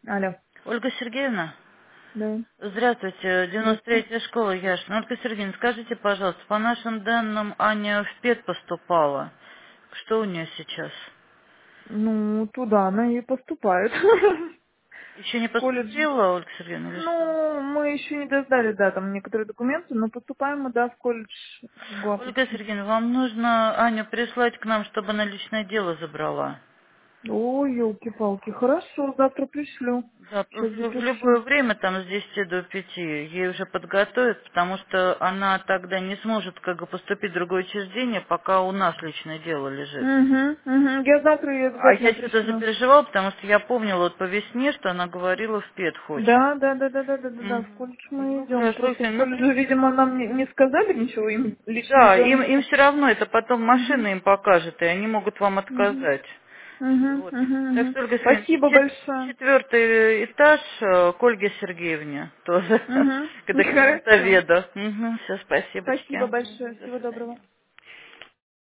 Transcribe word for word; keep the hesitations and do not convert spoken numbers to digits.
Алло. Ольга Сергеевна, Да. здравствуйте, девяносто Здравствуйте. третья школа Яшина. Ольга Сергеевна, скажите, пожалуйста, по нашим данным, Аня в ПЕД поступала. Что у нее сейчас? Ну, туда она и поступает. Еще не В колледж. поступила, Ольга Сергеевна, или что? Ну, мы еще не дождали, да, там некоторые документы, но поступаем мы, да, в колледж в Ольга Гуаповце. Сергеевна, вам нужно Аню прислать к нам, чтобы она личное дело забрала. Ой, елки-палки, хорошо, завтра пришлю. Да, в, Сейчас в запишу. любое время, там, с десяти до пяти, ей уже подготовят, потому что она тогда не сможет как бы поступить в другое учреждение, пока у нас личное дело лежит. Угу, угу. Я завтра ей А обязательно я что-то пришлю. запереживала, потому что я помнила вот по весне, что она говорила, в ПЕД хочет. Да, да, да, да, да, да, да, да, в Мгм. колледж мы Ну идем. хорошо, Просто в Ксения, ну колледже, при- видимо, нам не, не сказали ничего, им личное да, дело им, не им сказали. все равно, это потом Угу, машина им покажет, и они могут вам угу. отказать. Угу, Вот. угу, Так угу. что, Ольга Сергеевна, Спасибо чет- большое. четвертый этаж э, к Ольге Сергеевне тоже, Угу. к Хорошо. документоведу. Угу, все, Спасибо спасибочки. большое. Мгм, до Всего доброго. свидания.